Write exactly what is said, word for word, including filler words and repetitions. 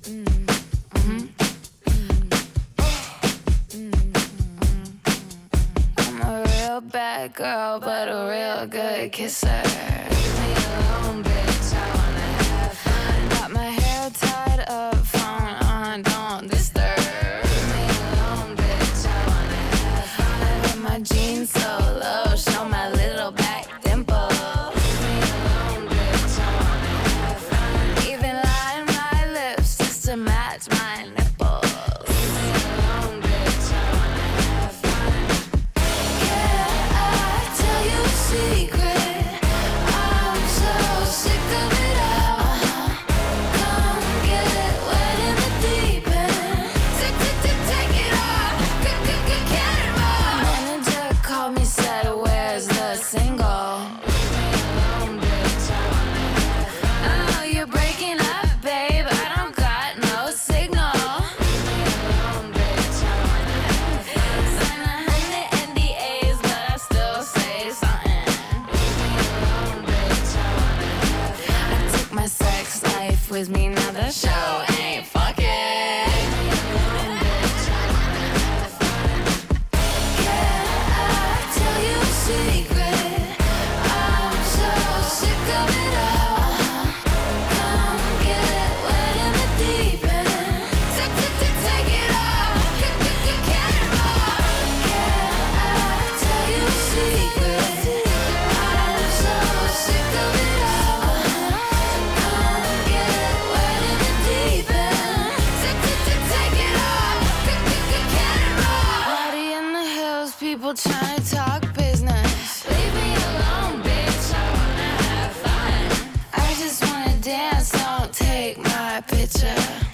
I'm a real bad girl, but a real good kisser. Leave me alone, bitch, I wanna have fun. Got my hair tied up, phone on, don't disturb. Leave me alone, bitch, I wanna have fun. I got my jeans so low, show my little back dimple. Leave me alone, bitch, I wanna have fun. Even line my lips just to match my nipples. Leave me alone, bitch, I wanna have fun. Yeah, I tell you a secret, I'm so sick of it all. Come get wet in the deep end. Tick, tick, tick, take it off. Get, get, get, get it off. Manager called me, said, where's the single? Leave me alone, bitch, I wanna have fun. Oh, you're breaking up, babe, I don't got no signal. Leave me alone, bitch, I wanna have fun. Sign a hundred N D As, but I still say something. Leave me alone, bitch, I wanna have fun. I took my sex life with me, now the show ain't fucking. Leave me alone, bitch, I wanna have fun. Yeah, I tell you a secret, I'm so sick of it all. Come get wet in the deep end. Tick, tick, tick, take it off. Get, get, get, get it off. Yeah, I tell you a secret, I'm so sick of it all. Come get wet in the deep end. Tick, tick, tick, take it off. Get, get, get, get it off. Party in the hills, people trying to talk business. Leave me alone, bitch, I wanna have fun. I just wanna dance, don't take my picture.